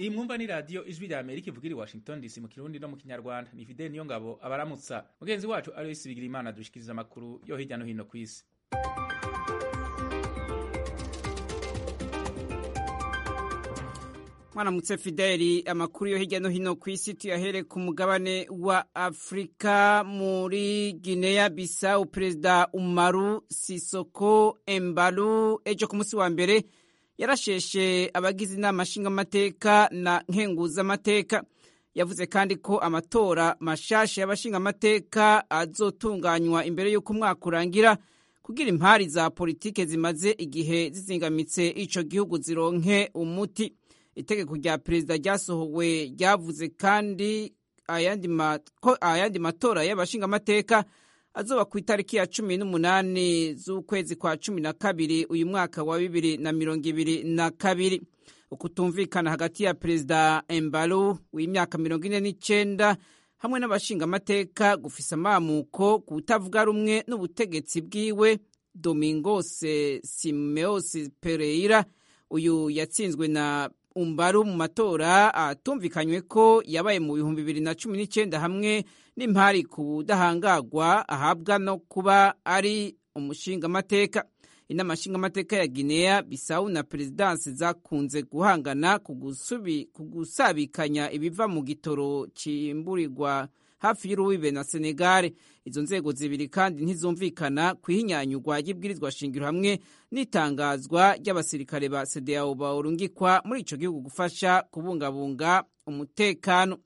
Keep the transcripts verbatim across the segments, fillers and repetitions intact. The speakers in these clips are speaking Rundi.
iyi mwumva ni radiyo ijwi rya Amerika ivugira i Washington D C mu kirundi no mu kinyarwanda. Ni Fidel Niyongabo abaramutsa. Mugenzi wacu Aloysi Bigirimana dushikiriza amakuru yo hirya no hino ku isi. Mwaramutse Fideli, amakuru yo hirya no hino ku isi tuyahere ku mugabane wa Afrika. Muri Guinea Bissau, Perezida Umaru Sisoko Embalou ejo ku munsi wa mbere yarasheshe abagize inama nshingamateka na nkenguzamateka. Yavuze kandi ko amatora mashasha y'abashingamateka azotunganywa imbere y'uko umwaka urangira kugira impari za politike zimaze igihe zizingamitse ico gihugu zironke umuti. Itegeko rya perezida ryasohowe ryavuze kandi ayandi ma, ayandi matora y'abashingamateka azoba ku itariki ya cumi n'umunani z'ukwezi kwa cumi na kabiri uyu mwaka wa bibiri na mirongo ibiri na kabiri. Ukutumvikana hagati ya Perezida Embalou w'imyaka mirongo ine n'icenda hamwe n'abashingamateka gufisa amamuko kutavuga rumwe n'ubutegetsi bwiwe Domingos Simeos Pereira. Uyu yatsinzwe na Umbaru mu matora atumvikanywe ko yabaye mu bihumbi bibiri na cumi n'icenda hamwe n'impari ku budahangagwa ahabwa no kuba ari umushingamateka. Inama nshingamateka ya Guinea Bissau na Perezidansi zakunze guhangana kugusabikanya ibiva mu gitoro cimburirwa hafi y'urubibe na Senegal. Izo nzego zibiri kandi ntizumvikana kwihinyanyurwa y'ibwirizwa shingiro hamwe n'itangazwa ry'abasirikare ba C D A O barungikwa muri ico gihugu gufasha kubungabunga umutekano.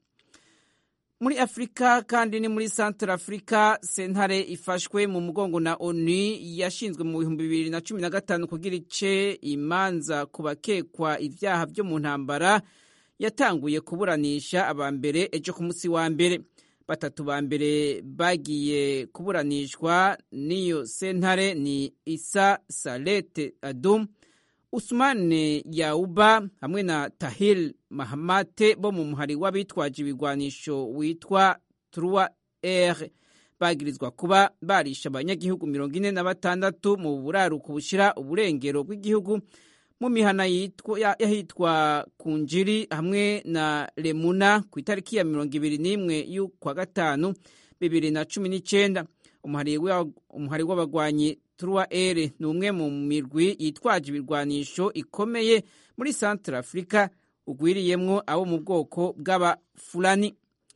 Muri Afrika kandi ni muri Central Africa, sentare ifashwe mu mugongo na ONU yashinzwe mu bihumbi bibiri na cumi na gatanu kugira ice imanza kubakekwa ivyaha vyo mu ntambara yatanguye kuburanisha abambere ejo ku munsi wa mbere. Batatu ba mbere bagiye kuburanishwa niyo sentare ni Isa Salete Adum, Usmane Yauba hamwe na Tahil Mahamate bo mu muhari w'abitwaje ibigwanisho witwa trois R. Bagirizwa kuba barisha abanyagihugu mirongo ine na batandatu mu buraruko bushira uburengero bw'igihugu mu mihana yahitwa Kunjiri hamwe na Lemuna ku itariki ya mirongo ibiri n'imwe y'ukwa gatanu bibiri na cumi n'icenda. Umuhari w'abagwanyi trois R ni umwe mu mirwi yitwaje ibirwanisho ikomeye muri Central Africa ugwiriyemwo abo mu bwoko bw'Abafulani.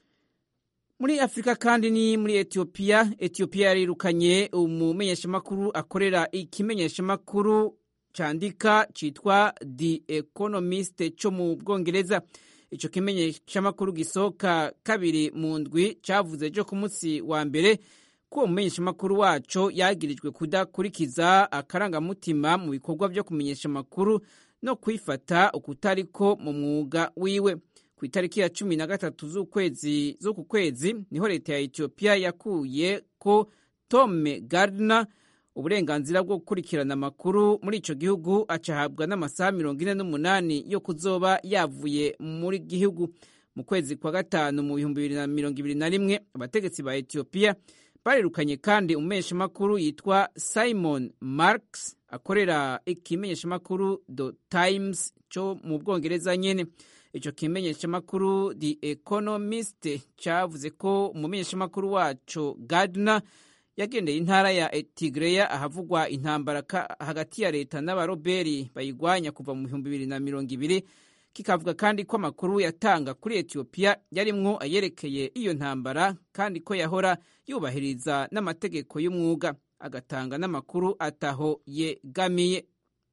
Muri Afrika kandi ni muri Ethiopia. Ethiopia yarirukanye umumenyeshamakuru akorera ikimenyeshamakuru candika citwa The Economist cyo mu Bwongereza. Ico kimenyeshamakuru gisoka kabiri mu ndwi cavuze ejo ku munsi wa mbere ko umumenyeshamakuru waco yagirijwe kudakurikiza akarangamutima mu bikorwa vyo kumenyesha amakuru no kwifata ukutariko mu mwuga wiwe. Ku itariki ya cumi na gatatu z'ukwezi z'uku kwezi niho leta ya Ethiopia yakuye ko Tom Gardner uburenganzira bwo gukurikirana amakuru muri ico gihugu acahabwa n'amasaha mirongo ine n'umunani yo kuzoba yavuye muri gihugu. Mu kwezi kwa gatanu mu bihumbi bibiri na mirongo ibiri na rimwe abategetsi ba Ethiopia barirukanye kandi umumenyeshamakuru yitwa Simon Marks akorera ikimenyeshamakuru The Times cyo mu Bwongereza nyene. Ico kimenyeshamakuru The Economist cavuze ko umumenyeshamakuru waco Gardner yagendeye intara ya Tigray ahavugwa intambara hagati ya leta n'abaroberi bayigwanya kuva mu bihumbi bibiri na mirongo ibiri. Kikavuga kandi ko amakuru yatanga kuri Ethiopia yarimwo ayerekeye iyo ntambara kandi ko yahora yubahiriza n'amategeko y'umwuga, agatanga n'amakuru ataho yegamiye.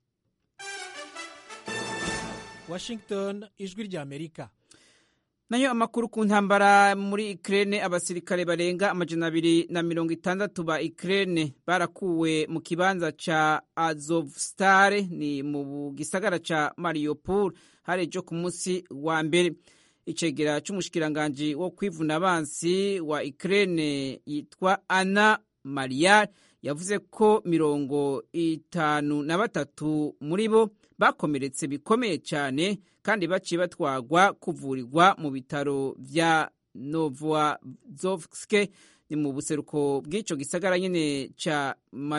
Washington, ijwi rya Amerika. Nayo amakuru ku ntambara muri Ukraine, abasirikare barenga amajana abiri na mirongo itandatu ba Ukraine barakuwe mu kibanza ca Azovstal ni mu gisagara ca Mariupol harejo ku munsi wa mbere. Icegera c'umushikiranganje wo kwivuna abansi wa Ukraine yitwa Anna Mariar yavuze ko mirongo itanu na batatu muri bo bakomeretse bikomeye cyane kandi baciye batwagwa kuvurirwa mu bitaro vya Novoazovsk ni mu buseruko bw'ico gisagara nyene ca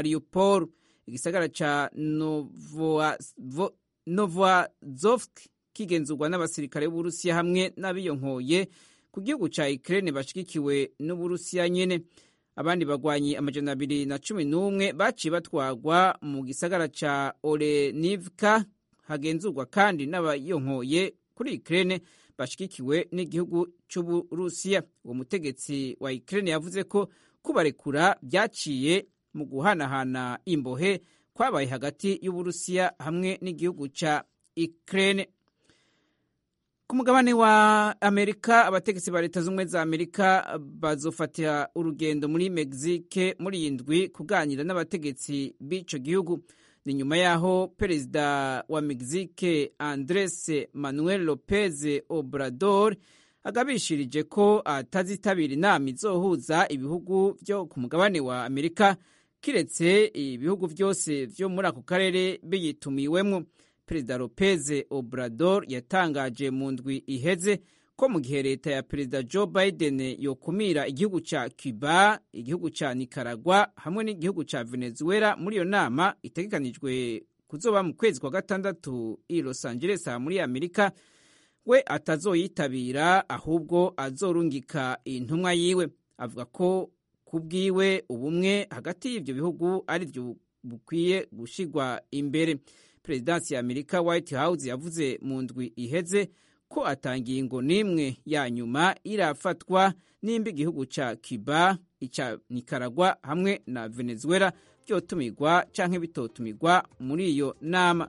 Mariupol. Igisagara ca Novoazovsk kigenzurwa n'abasirikare b'Uburusiya hamwe n'abiyonkoye ku gihugu ca Ukraine bashigikiwe n'Uburusiya nyene. Abandi bagwanyi amajana abiri na cumi n'umwe baciye batwagwa mu gisagara ca Olenivka hagenzurwa kandi n'abayonkoye kuri Ukraine bashigikiwe n'igihugu c'Uburusiya. Uwo mutegetsi wa Ukraine yavuze ko kubarekura byaciye mu guhanahana imbohe kwabaye hagati y'Uburusiya hamwe n'igihugu ca Ukraine. Ku mugabane wa Amerika, abategetsi ba leta z'ubumwe za Amerika bazofatira urugendo muri Mexique muri indwi kuganira n'abategetsi b'ico gihugu. Ni nyuma yaho perezida wa Mexique Andres Manuel Lopez Obrador agabishirije ko atazitabira inama izohuza ibihugu vyo ku mugabane wa Amerika kiretse ibihugu vyose vyo muri ako karere biyitumiwemwo. Perezida Lopez Obrador yatangaje mu ndwi iheze ko mu gihe leta ya perezida Joe Biden yokumira igihugu ca Cuba, igihugu ca Nicaragua hamwe n'igihugu ca Venezuela muri iyo nama itegekanijwe kuzoba mu kwezi kwa gatandatu i Los Angeles muri Amerika, we atazoyitabira ahubwo azorungika intumwa yiwe. Avuga ko kubwiwe ubumwe hagati y'ivyo bihugu ari vyo bukwiye gushigwa imbere. Perezidansi ya Amerika White House yavuze mu ndwi iheze ko atangingo n'imwe ya nyuma irafatwa nimba igihugu ca Cuba, ica Nicaragua hamwe na Venezuela byotumirwa canke bitotumirwa muri iyo nama.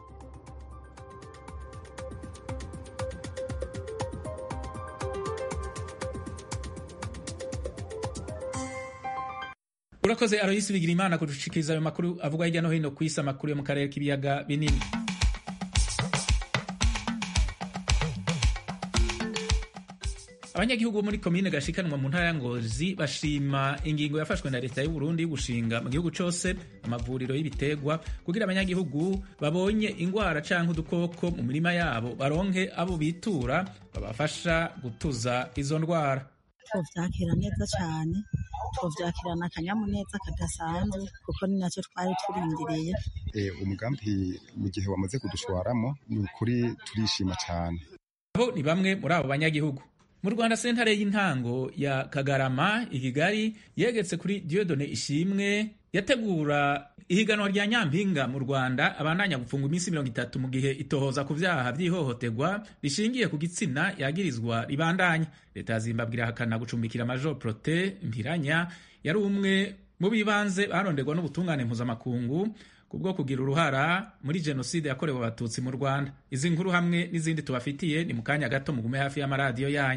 Urakoze Aloysi Bigirimana kudushikiriza ayo makuru avuga hirya no hino ku isi, amakuru yo mu karere k'ibiyaga binini. Abanyagihugu muri komine Gashikanwa mu ntara ya Ngozi bashima ingingo yafashwe na leta y'u Burundi yo gushinga mu gihugu cose amavuriro y'ibiterwa kugira abanyagihugu babonye ingwara canke udukoko mu mirima yabo baronke abo bitura babafasha gutuza izo ndwara. Tuvyakira neza cyane, tuvyakirana akanyamuneza kadasanzwe kuko ni nacyo twari turindiriye. Eh, umugambi mu gihe wamaze kudushwaramo ni ukuri turishima cyane. Abo ni bamwe muri abo banyagihugu. Mu Rwanda, sentare y'intango ya Kagarama i Kigali yegetse kuri Dieudonné Ishimwe yategura ihiganwa rya Nyampinga mu Rwanda abandanya gufungwa iminsi mirongo itatu mu gihe itohoza ku vyaha vy'ihohoterwa rishingiye ku gitsina yagirizwa ribandanya. Leta ya Zimbabwe irahakana gucumbikira Major Protais Mpiranya yari umwe mu bibanze baronderwa n'ubutungane mpuzamakungu kubwo kugira uruhara muri jenoside yakorewe abatutsi mu Rwanda. Izi nkuru hamwe n'izindi tubafitiye ni mu kanya gato, mugume hafi y'amaradiyo yanyu.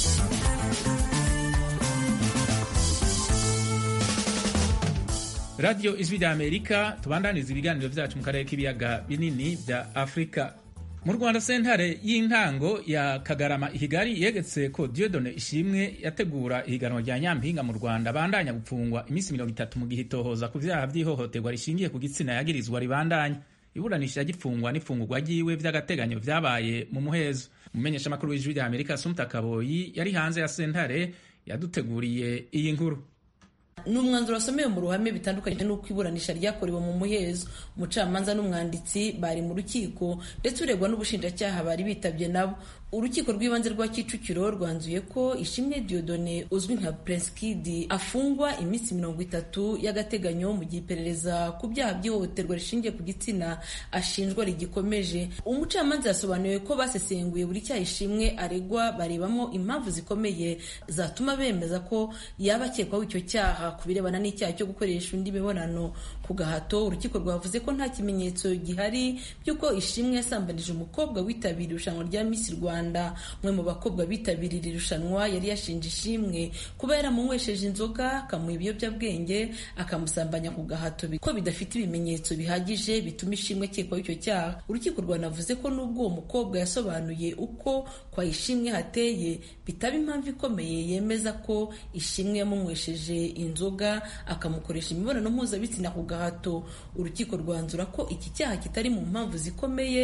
Radio Ijwi rya Amerika, tubandaniza ibiganiro vyacu mu karere k'ibiyaga binini vya Afrika. Mu Rwanda, sentare y'intango ya Kagarama i Kigali yegetse ko Dieudonné Ishimwe yategura ihiganwa rya Nyampinga mu Rwanda bandanya gupfungwa iminsi mirongo itatu mu gihe itohoza ku vyaha vy'ihohoterwa rishingiye ku gitsina yagirizwa ribandanya. Iburanisha gipfungwa n'ifungurwa ryiwe vy'agateganyo vyabaye mu muhezo. Umumenyesha makuru w'Ijwi rya Amerika Sumta Kaboyi yari hanze ya sentare yaduteguriye iyi nkuru. N'umwanzuro wasomewe mu ruhame bitandukanye n'uko iburanisha ryakorewe mu muhezo. Umucamanza n'umwanditsi bari mu rukiko ndetse uregwa n'ubushinjacyaha bari bitabye nabo. Urukiko rw'ibanze rwa Kicukiro rwanzuye ko Ishimwe Dieudonné uzwi nka Prince Kid afungwa iminsi mirongo itatu y'agateganyo mu gihe iperereza ku byaha by'ihohoterwa rishingiye ku gitsina ashinjwa rigikomeje. Umucamanza yasobanuye ko basesenguye buri cyaha Ishimwe aregwa barebamo impamvu zikomeye zatuma bemeza ko yaba akekwaho icyo cyaha. Ku birebana n'icyaha cyo gukoresha undi mibonano ku gahato, urukiko rwavuze ko nta kimenyetso gihari by'uko Ishimwe yasambanije umukobwa witabiriye irushanwa rya Miss Rwanda. Umwe mu bakobwa bitabiriye irushanwa yari yashinje Ishimwe kuba yaramunywesheje inzoga, akamuha ibiyobyabwenge, akamusambanya ku gahato ko bidafite ibimenyetso bihagije bituma Ishimwe akekwaho icyo cyaha. Urukiko rwanavuze ko nubwo uwo mukobwa yasobanuye uko kwa Ishimwe hateye, bitaba impamvu ikomeye yemeza ko Ishimwe yamunywesheje inzoga akamukoresha imibonano mpuzabitsina ku gahato. Urukiko rwanzura ko iki cyaha kitari mu mpamvu zikomeye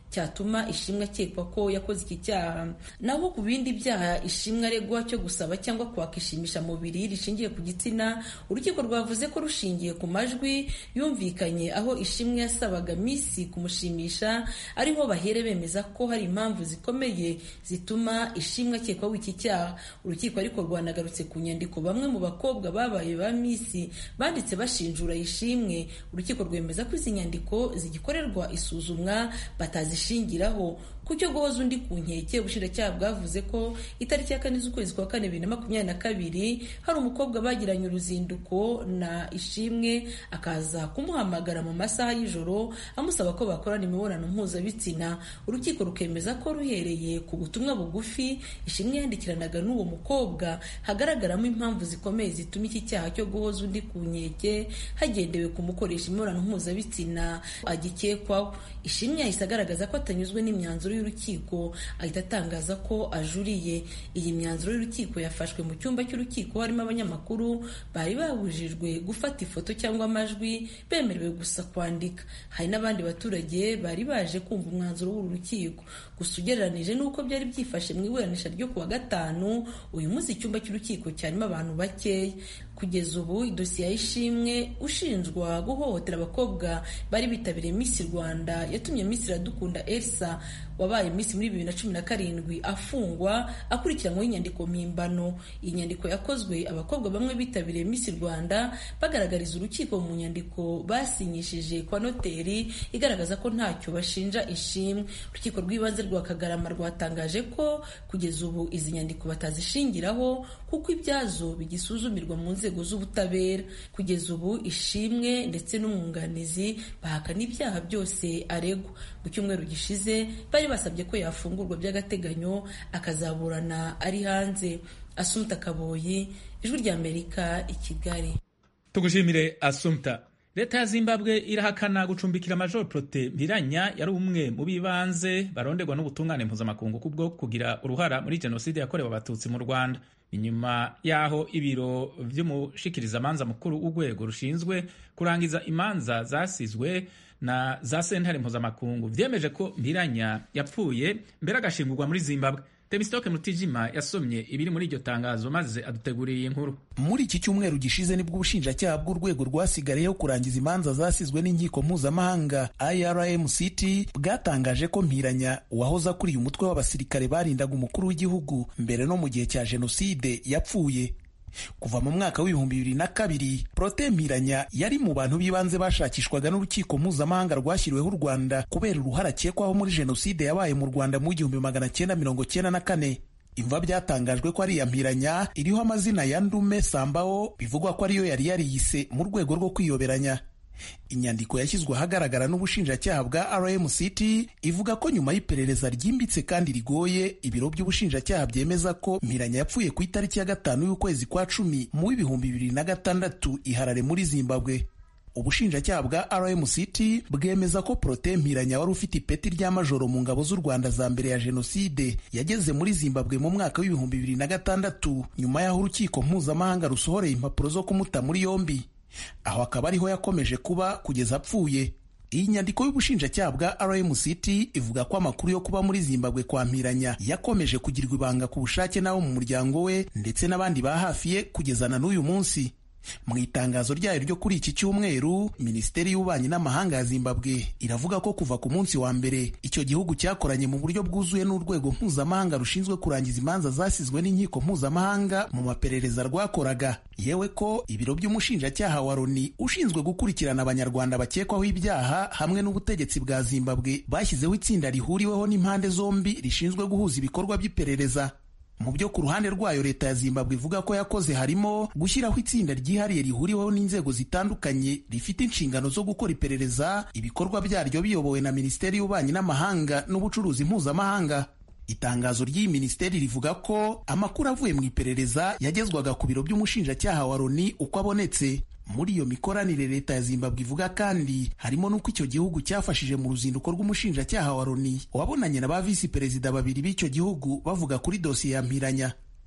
cyatuma ishimwe akekwa ko yakoze iki cyaha. Naho ku bindi byaha ishimwe aregwa cyo gusaba cyangwa kwaka ishimishamubiri rishingiye ku gitsina, urukiko rwavuze ko rushingiye ku majwi yumvikanye aho ishimwe yasabaga Miss kumushimisha ariho bahere bemeza ko hari impamvu zikomeye zituma ishimwe akekwaho iki cyaha. Urukiko ariko rwanagarutse ku nyandiko bamwe mu bakobwa babaye ba Miss banditse bashinjura ishimwe. Urukiko rwemeza ko izi nyandiko zigikorerwa isuzumwa batazishingiraho. Ku cyo guhoza undi ku nkeke, ubushinjacyaha bwavuze ko itariki ya kane z'ukwezi kwa kane bibiri na makumyabiri na kabiri hari umukobwa bagiranye uruzinduko na ishimwe akaza kumuhamagara mu masaha y'ijoro amusaba ko bakorana imibonano mpuzabitsina. Urukiko rukemeza ko ruhereye ku butumwa bugufi ishimwe yandikiranaga n'uwo mukobwa hagaragaramo impamvu zikomeye zituma iki cyaha cyo guhoza undi ku nkeke hagendewe kumukoresha imibonano mpuzabitsina agikekwaho. Ishimwe yahise agaragaza ko atanyuzwe n'imyanzuro y'urukiko, ahita atangaza ko ajuriye. Iyi myanzuro y'urukiko yafashwe mu cyumba cy'urukiko harimo abanyamakuru bari babujijwe gufata ifoto cyangwa amajwi, bemerewe gusa kwandika. Hari n'abandi baturage bari baje kumva umwanzuro w'uru rukiko. Gusa ugereranije n'uko byari byifashe mu iburanisha ryo kuwa gatanu, uyu munsi icyumba cy'urukiko cyarimo abantu bakeya. Kugeza ubu idosiye y'ishimwe ushinjwa guhohotera abakobwa bari bitabiriye Miss Rwanda yatumye Miss Iradukunda Elsa wabaye Miss muri bibiri na cumi na karindwi afungwa akurikiranyweho inyandiko mpimbano. Iyi nyandiko yakozwe abakobwa bamwe bitabiriye Miss Rwanda bagaragariza urukiko mu nyandiko basinyishije kwa noteri igaragaza ko ntacyo bashinja ishimwe. Urukiko rw'ibanze rwa Kagarama rwatangaje ko kugeza ubu izi nyandiko batazishingiraho kuko ibyazo bigisuzumirwa mu nzego z'ubutabera. Kugeza ubu ishimwe ndetse n'umwunganizi bahakana ibyaha byose aregwa. Mu cyumweru gishize bari basabye ko yafungurwa by'agateganyo akazaburana ari hanze. Assumpta Kaboyi, Ijwi ry'Amerika, i Kigali. Tugushimire Assumpta. Leta ya Zimbabwe irahakana gucumbikira Major Protais Mpiranya yari umwe mu bibanze baronderwa n'ubutungane mpuzamakungu kubwo kugira uruhara muri jenoside yakorewe abatutsi mu Rwanda. Inyuma yaho ibiro vy'umushikirizamanza mukuru w'urwego rushinzwe kurangiza imanza zasizwe na za sentare mpuzamakungu vyemeje ko Mpiranya yapfuye mbere agashingurwa muri Zimbabwe. Temistoke Mutijima yasomye ibiri muri iryo tangazo maze aduteguriye inkuru. Muri iki cyumweru gishize nibwo ubushinjacyaha bw'urwego rwasigariyeho kurangiza imanza zasizwe n'inkiko mpuzamahanga I R M C T bwatangaje ko Mpiranya wahoze akuriye umutwe w'abasirikare barindaga umukuru w'igihugu mbere no mu gihe cya jenoside yapfuye. Kuva mu mwaka w'ibihumbi bibiri na kabiri, Protais Mpiranya yari mu bantu b'ibanze bashakishwaga n'urukiko mpuzamahanga rwashyiriweho u Rwanda kubera uruhare akekwaho muri jenoside yabaye mu Rwanda mu gihumbi magana cyenda mirongo cyenda na kane. Imva byatangajwe ko ari iya Mpiranya iriho amazina ya Ndume Sambao bivugwa ko ariyo yari yariyise mu rwego rwo kwiyoberanya. Inyandiko yashyizwe ahagaragara n'ubushinjacyaha bwa R M C T ivuga ko nyuma y'iperereza ryimbitse kandi rigoye, ibiro by'ubushinjacyaha byemeza ko Mpiranya yapfuye ku itariki ya gatanu y'ukwezi kwa cumi mu w'ibihumbi bibiri na gatandatu i Harare muri Zimbabwe. Ubushinjacyaha bwa R M C T bwemeza ko Protais Mpiranya wari ufite ipeti rya majoro mu ngabo z'u Rwanda za mbere ya jenoside yageze muri Zimbabwe mu mwaka w'ibihumbi bibiri na gatandatu nyuma y'aho urukiko mpuzamahanga rusohoreye impapuro zo kumuta muri yombi. Aho akaba ariho yakomeje kuba kugeza apfuye. Iyi nyandiko y'ubushinjacyaha bwa R M C T ivuga ko amakuru yo kuba muri Zimbabwe kwa Mpiranya yakomeje kugirwa ibanga ku bushake n'abo mu muryango we ndetse n'abandi ba hafi ye kugeza na n'uyu munsi. Mu itangazo ryayo ryo kuri iki cyumweru, Minisiteri y'Ububanyi n'Amahanga ya Zimbabwe iravuga ko kuva ku munsi wa mbere icyo gihugu cyakoranye mu buryo bwuzuye n'urwego mpuzamahanga rushinzwe kurangiza imanza zasizwe n'inkiko mpuzamahanga mu maperereza rwakoraga, yewe ko ibiro by'umushinjacyaha wa Loni ushinzwe gukurikirana abanyarwanda bakekwaho ibyaha hamwe n'ubutegetsi bwa Zimbabwe bashyizeho itsinda rihuriweho n'impande zombi rishinzwe guhuza ibikorwa by'iperereza. Mu byo ku ruhande rwayo leta ya Zimbabwe ivuga ko yakoze harimo gushyiraho itsinda ryihariye rihuriweho n'inzego zitandukanye rifite inshingano zo gukora iperereza, ibikorwa byaryo biyobowe na Minisiteri y'Ububanyi n'Amahanga n'Ubucuruzi mpuzamahanga. Itangazo ry'iyi minisiteri rivuga ko amakuru avuye mu iperereza yagezwaga ku biro by'umushinjacyaha wa Loni uko abonetse. Muri iyo mikoranire leta ya Zimbabwe ivuga kandi harimo n'uko icyo gihugu cyafashije mu ruzinduko rw'umushinjacyaha wa Loni wabonanye na ba visi perezida babiri b'icyo gihugu bavuga kuri dosiye ya Mpiranya.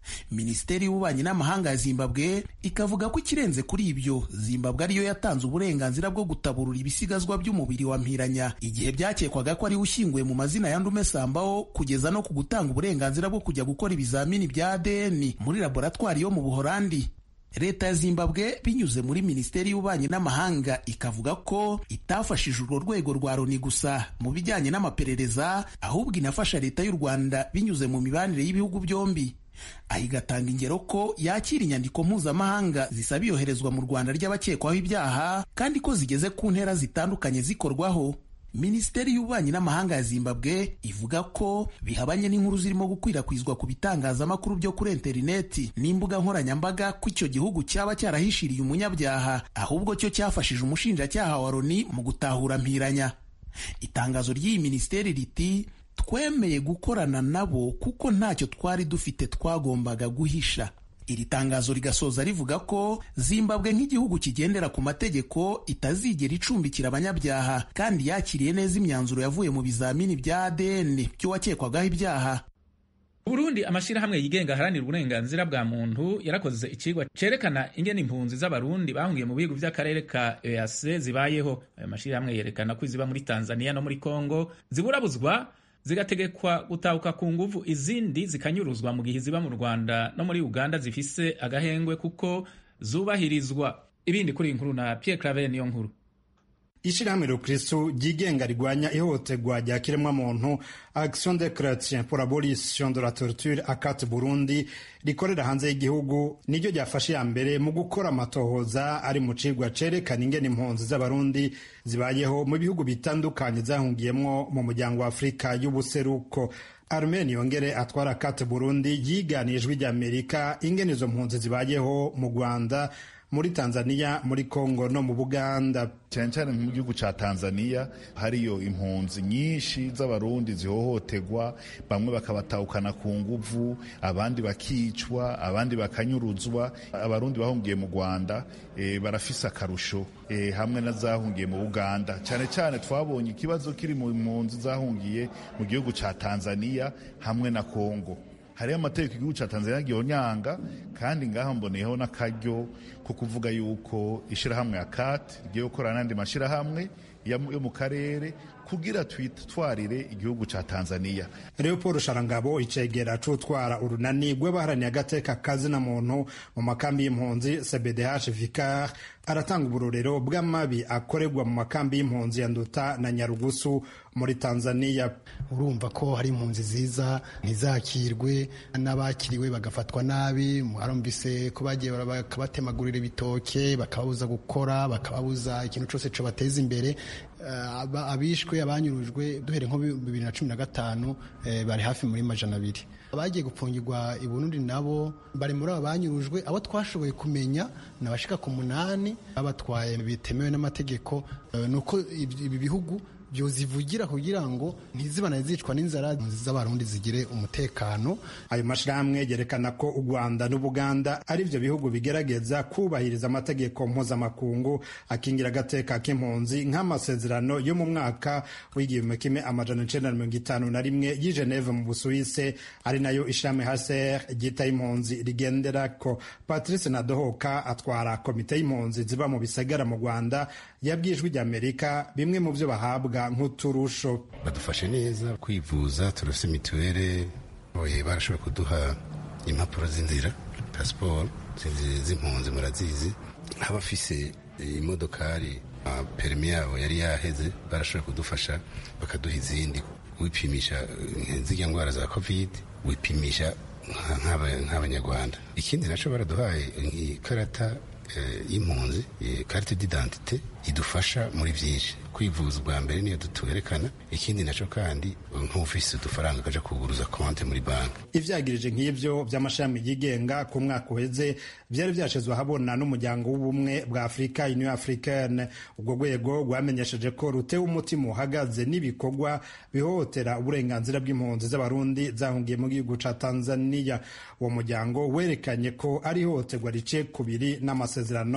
Minisiteri y'ububanyi n'amahanga ya Zimbabwe ikavuga ko ikirenze kuri ibyo, Zimbabwe ariyo yatanze uburenganzira bwo gutaburura ibisigazwa by'umubiri wa Mpiranya igihe byakekwaga ko ari ushyinguye mu mazina ya Ndume Sambaho, kugeza no ku gutanga uburenganzira bwo kujya gukora ibizamini bya A D N muri laboratwari yo mu Buholandi. Leta ya Zimbabwe binyuze muri Minisiteri y'ububanyi n'amahanga ikavuga ko itafashije urwo rwego rwa Loni gusa mu bijyanye n'amaperereza, ahubwo inafasha leta y'u Rwanda binyuze mu mibanire y'ibihugu byombi. Aha igatanga ingero ko yakira inyandiko mpuzamahanga zisaba iyoherezwa mu Rwanda ry'abakekwaho ibyaha, kandi ko zigeze ku ntera zitandukanye zikorwaho. Minisiteri y'ububanyi n'amahanga ya Zimbabwe ivuga ko bihabanye n'inkuru zirimo gukwirakwizwa ku bitangazamakuru byo kuri interineti n'imbuga nkoranyambaga ko icyo gihugu cyaba cyarahishiriye umunyabyaha, ahubwo cyo cyafashije umushinjacyaha wa Loni mu gutahura Mpiranya. Itangazo ry'iyi minisiteri riti twemeye gukorana nabo kuko ntacyo twari dufite twagombaga guhisha. Iri tangazo rigasoza rivuga ko Zimbabwe nk'igihugu kigendera ku mategeko itazigera icumbikira abanyabyaha, kandi yakiriye neza imyanzuro yavuye mu bizamini bya A D N by'uwakekwagaho ibyaha. Burundi, amashirahamwe yigenga aharanira uburenganzira bwa muntu yarakoze ikigwa cerekana ingene impunzi z'abarundi bahungiye mu bihugu by'akarere ka E A C zibayeho. Ayo mashirahamwe yerekana ko iziba muri Tanzania no muri Kongo ziburabuzwa, zigategekwa gutahuka ku nguvu, izindi zikanyuruzwa mu gihe ziba mu Rwanda no muri Uganda zifise agahengwe kuko zubahirizwa. Ibindi kuri inkuru na Pierre Claver niyo nkuru. Ishirahamwe Rukristo ryigenga rigwanya ihohoterwa rya kiremwamuntu Action de Chrétien pour l'abolition de la torture Acat Burundi rikorera hanze y'igihugu niryo ryafashe ya mbere mu gukora amatohoza ari mu cigwa cerekana ingene impunzi z'abarundi zibayeho mu bihugu bitandukanye zahungiyemwo mu muryango wa Afrika y'ubuseruko. Armen Yongere atwara Acat Burundi yiganijwe ry'Amerika ingene izo mpunzi zibayeho mu Rwanda, muri Tanzania, muri Kongo no mu Buganda. Cyane cyane mu gihugu ca Tanzania hariyo impunzi nyinshi z'abarundi zihohoterwa, bamwe bakabatahukana ku nguvu, abandi bakicwa, abandi bakanyuruzwa. Abarundi bahungiye mu Rwanda e, barafise akarusho e, hamwe na zahungiye mu Buganda. Cyane cyane twabonye ikibazo kiri mu impunzi zahungiye mu gihugu ca Tanzania hamwe na Kongo. Hariyo amategeko igihugu ca Tanzania gihonyanga, kandi ngaha mboneyeho n'akaryo ko kuvuga yuko ishirahamwe ya C A T igiye gukorana n'andi mashirahamwe yo mu karere kugira twitwarire igihugu ca Tanzania. Leopold Sharangabo icegera cutwara urunani rw'abaharaniye agateka kazina muntu mu makambi y'impunzi C B D H Vicar aratanga uburorero bw'amabi akorerwa mu makambi y'impunzi ya Nduta na Nyarugusu muri Tanzania. Urumva ko hari impunzi ziza ntizakirwe, n'abakiriwe bagafatwa nabi. Harumvise ko bagiye bakabatemagurira ibitoke, bakababuza gukora, bakababuza ikintu cyose cyo bateza imbere. Uh, abishwe abanyurujwe duhere nko bibiri na cumi na gatanu eh, bari hafi muri majana abiri. Abagiye gupfungirwa i Burundi nabo bari muri abo banyurujwe. Abo twashoboye kumenya nabashika ku munani babatwaye bitemewe n'amategeko. Uh, nuko ibi bihugu byozivugira kugira ngo ntizibana zicwa n'inzara z'abarundi zigire umutekano. Ayo mashirahamwe yerekana ko u Rwanda n'Ubuganda ari byo bihugu bigerageza kubahiriza amategeko mpuzamakungu akingira agateka k'impunzi nk'amasezerano yo mu mwaka w'igihumbi kimwe amajana icenda na mirongo itanu na rimwe y'i Geneve mu Busuwise, ari nayo ishirahamwe H C R ryita impunzi rigenderako. Patrice Nadohoka atwara komite y'impunzi ziba mu bisagara mu Rwanda yabwijwe ry'Amerika bimwe mu byo bahabwa nk'uturusho. Badufashe neza kwivuza, turafise mituwere, oye barashoboye kuduha impapuro z'inzira, passport z'impunzi murazizi. Abafise imodokari perimi yabo yari yaheze barashoboye kudufasha bakaduha izindi. Wipimisha zirya ndwara za covid, wipimisha nk'abanyarwanda. Ikindi naco baraduhaye ikarata y'impunzi, carte d'identité idufasha muri byinshi. Kwivuza bwa mbere niyo dutuwerekana. Ikindi naco kandi nk'ufise udufaranga kaja kuguruza konte muri banki. Ivyagirije nk'ivyo by'amashami yigenga ku mwaka uheze byari byashizwe habona n'umuryango w'ubumwe bwa Afrika, Union Africaine. Ubwo rwego rwamenyesheje ko rutewe umutima uhagaze n'ibikorwa bihohotera uburenganzira bw'impunzi z'abarundi zahungiye mu gihugu ca Tanzania. Uwo muryango werekanye ko ari ihohoterwa rice kubiri n'amasezerano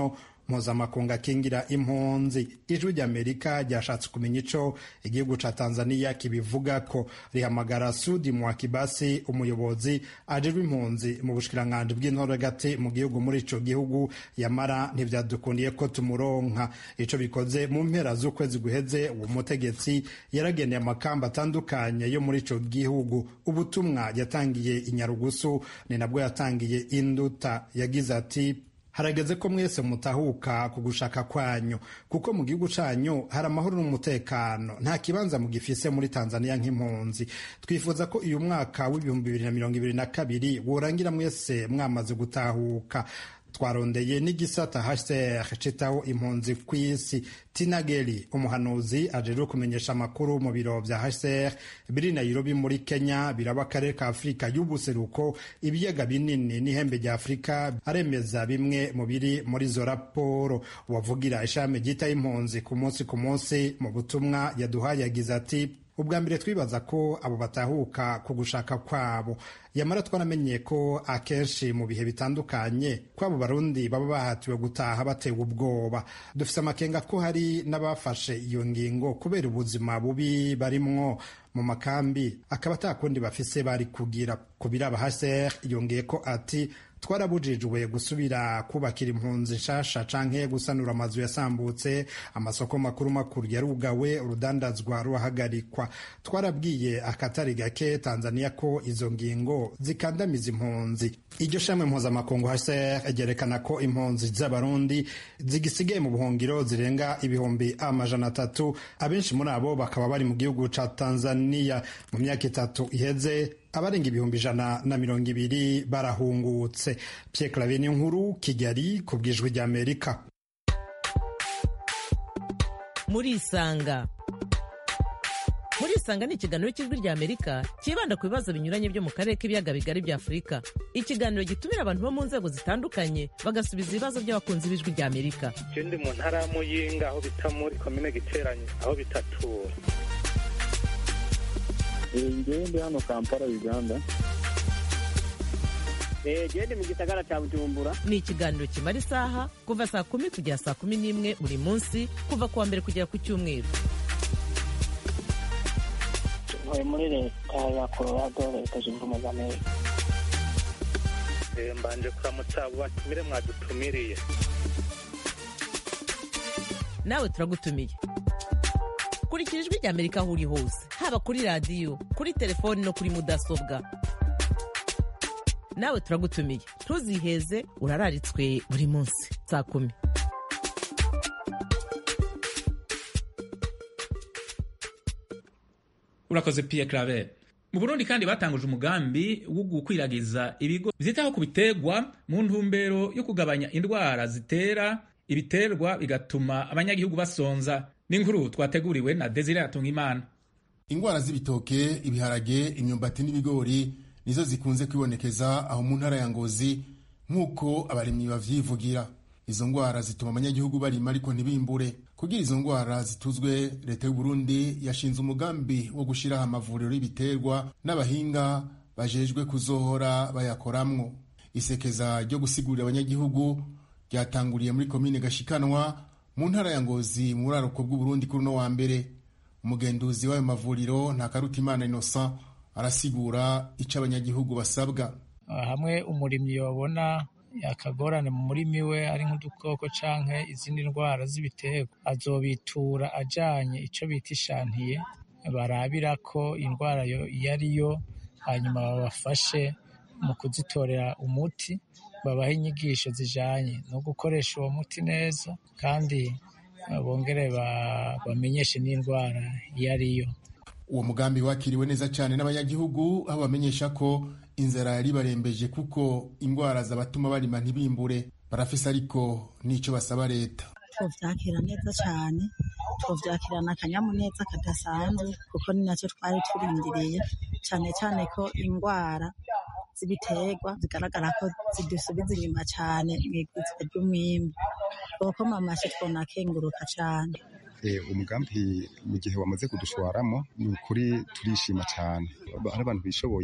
mpuzamakungu akingira impunzi. Ijwi ry'Amerika ryashatse kumenya ico igihugu ca Tanzania kibivuga ko, rihamagara Sudi Mwakibasi, umuyobozi ajejwe impunzi mu bushikiranganji bw'intoragati mu gihugu muri ico gihugu, yamara ntivyadukundiye ko tumuronka. Ico bikoze mu mpera z'ukwezi guheze, uwo mutegetsi yarageneye amakamba atandukanye yo muri ico gihugu. Ubutumwa yatangiye i Nyarugusu ni nabwo yatangiye Induta. Yagize ati: harageze ko mwese mutahuka ku gushaka kwanyu, kuko mu gihugu canyu hari amahoro n'umutekano, nta kibanza mugifise muri Tanzania nk'impunzi. Twifuza ko uyu mwaka w'ibihumbi bibiri na mirongo ibiri na kabiri worangira mwese mwamaze gutahuka. Twarondeye n'igisata H C R citaho impunzi kw'isi. Tina Geli, umuhanuzi ajejwe kumenyesha amakuru mu biro vya H C R biri Nairobi muri Kenya, biraba akarere ka Afurika y'ubuseruko, ibiyaga binini n'ihembe rya Afurika, aremeza bimwe mu biri muri zo raporo. Uwavugira ishami ryita impunzi ku munsi ku munsi mu butumwa yaduhaye yagize ati: ubwa mbere twibaza ko abo batahuka ku gushaka kwabo, yamara twaramenye ko akenshi mu bihe bitandukanye ko abo barundi baba bahatiwe gutaha batewe ubwoba. Dufise amakenga ko hari n'abafashe iyo ngingo kubera ubuzima bubi barimwo mu makambi, akaba atakundi bafise bari kugira. Kubiraba H C R yongeye ko ati: twarabujijwe gusubira kubakira impunzi nshasha canke gusanura amazu yasambutse, amasoko makuru makuru yarugawe, urudandazwa ruhagarikwa. Twarabwiye akatari gake Tanzania ko izo ngingo zikandamiza impunzi. Iryo shamwe mpuzamakungu H C R ryerekana ko impunzi z'abarundi zigisigaye mu buhungiro zirenga ibihumbi amajana atatu, abenshi muri abo bakaba bari mu gihugu ca Tanzania. Mu myaka itatu iheze abarenga ibihumbi ijana na mirongo ibiri barahungutse. Pierre Claver Nkuru, Kigali, ku bw'Ijwi ry'Amerika. Muri Isanga. Muri Isanga ni ikiganiro cy'Ijwi ry'Amerika kibanda ku bibazo binyuranye byo mu karere k'ibiyaga bigari bya Afurika. Ikiganiro gitumira abantu bo mu nzego zitandukanye bagasubiza ibibazo by'abakunzi b'Ijwi ry'Amerika. Je ndi mu ntara ya Muyinga, aho bita muri komine Giteranyi, aho bitatura. Ngende hano Kampala, Uganda. Gende mu gisagara cya Bujumbura. Ni ikiganiro kimara isaha kuva saa kumi kugera saa kumi n'imwe buri munsi, kuva kuwa mbere kugera ku cyumweru. Ntuye muri leta ya Colorado, leta zunze ubumwe za Amerika. Mbanje kuramutsa abo batumire mwadutumiriye. Nawe turagutumiye. Kurikira Ijwi ry'Amerika aho uri hose, haba kuri radiyo, kuri telefoni no kuri mudasobwa. Nawe turagutumiye, ntuziheze, urararitswe buri munsi saa kumi. Urakoze Pierre Claver. Mu Burundi kandi batanguje umugambi wo gukwiragiza ibigo vyitaho ku biterwa mu ntumbero yo kugabanya indwara zitera ibiterwa bigatuma abanyagihugu basonza. N'inkuru twateguriwe na Desire Atungimana. Ingwara z'ibitoke, ibiharage, imyumbati n'ibigori nizo zikunze kwibonekeza aho mu ntara ya Ngozi, nk'uko abarimyi bavyivugira. Izo ngwara zituma abanyagihugu barima ariko ntibimbure. Kugira izo ngwara zituzwe, leta y'u Burundi yashinze umugambi wo gushiraho amavuriro y'ibiterwa n'abahinga bajejwe kuzohora bayakoramwo. Isekeza ryo gusigurira abanyagihugu ryatanguriye muri komine Gashikanwa mu ntara ya Ngozi mu buraruko bw'u Burundi kuri no wa mbere. Umugenduzi w'ayo mavuriro Ntakarutimana Innocent arasigura ico abanyagihugu basabwa. Hamwe umurimyi yobona yakagorane mu murimi we ari nk'udukoko canke izindi ndwara z'ibiterwa, azobitura ajanye ico bita ishantiye, barabira ko indwara yo yariyo, hanyuma babafashe mu kuzitorera umuti, babaha inyigisho zijanye no gukoresha uwo muti neza, kandi bongere bamenyeshe n'indwara yariyo. Uwo mugambi wakiriwe neza cyane n'abanyagihugu, aho bamenyesha ko inzara yari barembeje kuko indwara zabatuma barima ntibimbure. Barafise ariko nico basaba leta. Tuvyakira neza cyane, tuvyakirana akanyamuneza kadasanzwe, kuko ni nacyo twari turindiriye, cyane cyane ko indwara z'ibiterwa zigaragara ko zidusubiza inyuma cyane mw'igwizwa ry'umwimbu. Kuko mamashe twonakenguruka cyane. Umugambi mu gihe wamaze kudushwaramo ni ukuri turishima cyane. Hari abantu bishoboye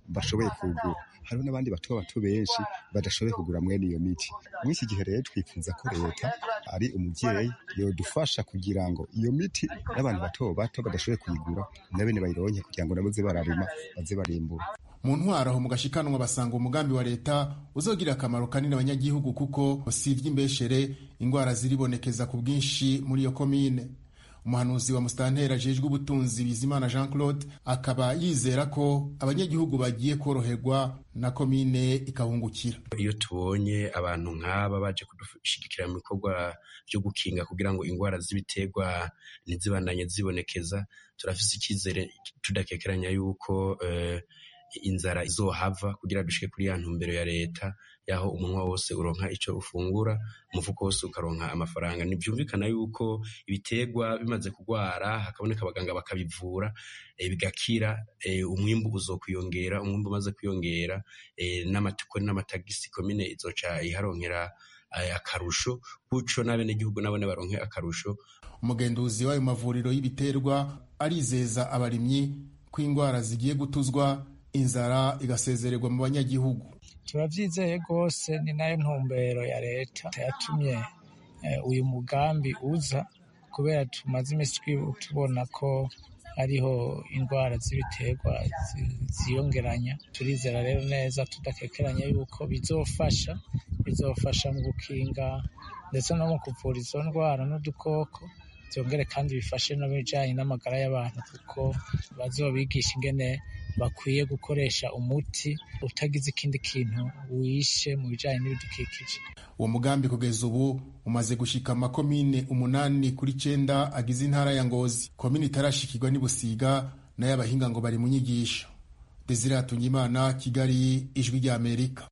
bashoboye kugura, hariho n'abandi bato bato benshi badashoboye kugura mwene iyo miti. Muri iki gihe rero twifuza ko leta ari umuvyeyi yodufasha kugira ngo iyo miti n'abantu bato bato badashoboye kuyigura nabene bayironke kugira ngo naboze bararima baze barimbura. Mu ntwaro aho mu gashikanwa basanga umugambi wa leta uzogira akamaro kanini abanyagihugu kuko usivye imbeshere ingwara ziribonekeza ku bwinshi muri iyo komine. Umuhanuzi wa Mustantera ajejwe ubutunzi Bizimana Jean Claude akaba yizera ko abanyagihugu bagiye koroherwa na komine ikahungukira. Iyo tubonye abantu nk'aba baje kudushigikira mu bikorwa byo gukinga kugira ngo ingwara z'ibiterwa ntizibandanye zibonekeza, turafise icyizere tudakekeranya yuko uh, inzara izohava kugira dushike kuri ya ntumbero ya leta yaho umunwa wose uronka ico ufungura, umufuko wose ukaronka amafaranga. Nivyumvikana yuko ibiterwa bimaze kugwara hakaboneka abaganga bakabivura e, bigakira e, umwimbu uzokwiyongera, umwimbu umaze kwiyongera e, n'amatuko n'amatagisi komine izoca iharonkera e, akarusho kuco n'abene gihugu nabone baronke akarusho. Umugenduzi w'ayo mavuriro y'ibiterwa arizeza abarimyi ko ingwara zigiye gutuzwa inzara igasezererwa mu banyagihugu. Turavyizeye rwose, ni nayo ntumbero ya leta yatumye uyu mugambi uza, kubera tumaze imisi tubona ko hariho indwara z'ibiterwa ziyongeranya. Turizera rero neza tudakekeranya yuko bizofasha bizofasha mu gukinga ndetse no mu kuvura izo ndwara n'udukoko, byongere kandi bifashe no bijanye n'amagara y'abantu kuko bazobigisha ingene bakwiye gukoresha umuti utagize ikindi kintu wishe mu bijanye n'ibidukikije. Uwo mugambi kugeza ubu umaze gushika amakomine umunani kuri cenda agize intara ya Ngozi. Komine itarashikirwa ni Busiga nayo abahinga ngo bari mu nyigisho. Desire Hatungimana, Kigali, Ijwi rya Amerika.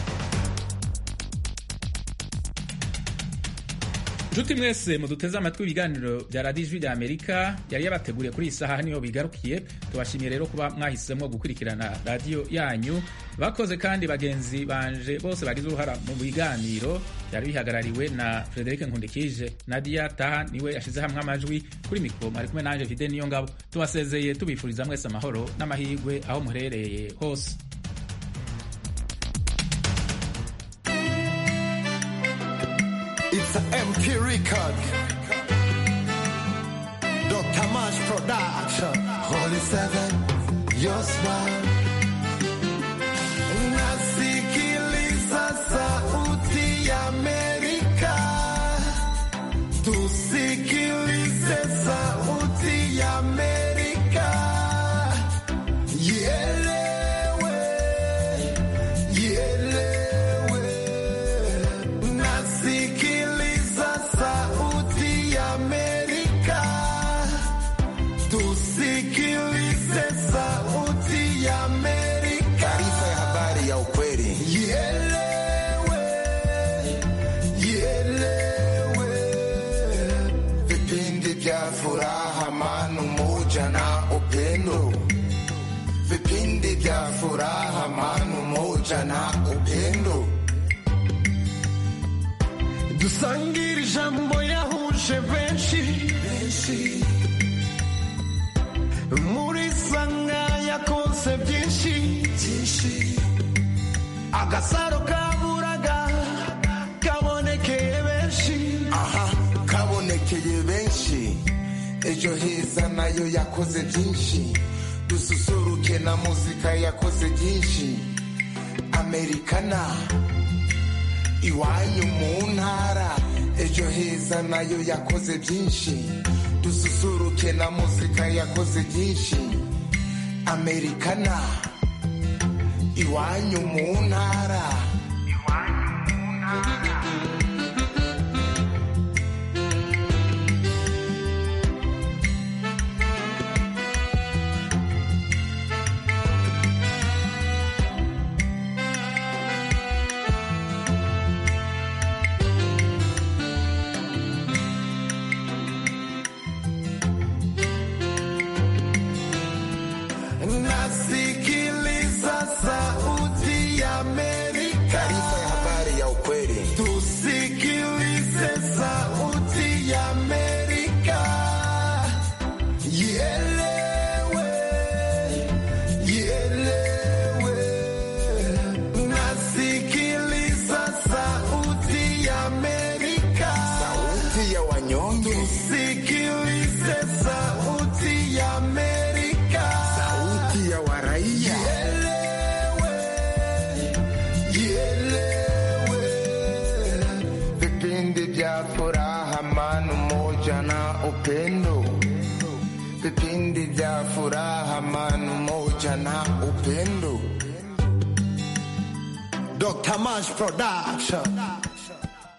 Juti mwese muduteze amatwi ibiganiro bya Radio Ijwi rya Amerika yari yabateguriye kuri iyi saha niho bigarukiye. Tubashimiye rero kuba mwahisemo gukurikirana radio yanyu. Bakoze kandi bagenzi banje bose bagize uruhara mu biganiro byari bihagarariwe na Frederic Nkundikije. Nadia Taha niwe yashize hamwe amajwi, kuri mikro ari kumwe nanje Fide niyo ngabo. Tubasezeye tubifuriza mwese amahoro n'amahirwe aho muherereye hose. It's an M P record. Doctor Mash Production. Holy Seven, your smile. Nasikiliza sauti ya Amerika. Tusikilize sauti ya Amerika. Ielewe, ielewe. Nasikiliza sauti ya Amerika. Tusikilize sauti ya Amerika. Taarifa ya habari ya ukweli. Ielewe, ielewe. Vipindi vya furaha, amani, umoja na upendo. Vipindi vya furaha, amani, umoja na upendo. Dusangire ijambo yahuje benshi benshi. Muri sanga yakonse byinshi byinshi. Agasaro kaburaga kabonekeye benshi. Aha, kabonekeye benshi. Ejo heza nayo yakoze byinshi. Dususuruke na muzika yakoze byinshi. Americana iwanyu mu ntara. Ejo heza nayo yakoze byinshi. Dususuruke na muzika yakoze byinshi. Americana iwanyu mu ntara. Nasikiliza sauti ya Amerika. Taarifa ya habari ya ukweli. Tusikilize sauti ya Amerika. Ielewe, ielewe. vya furaha, amani, umoja na upendo. Vipindi vya furaha, amani, umoja na upendo. Doctor Mash Production.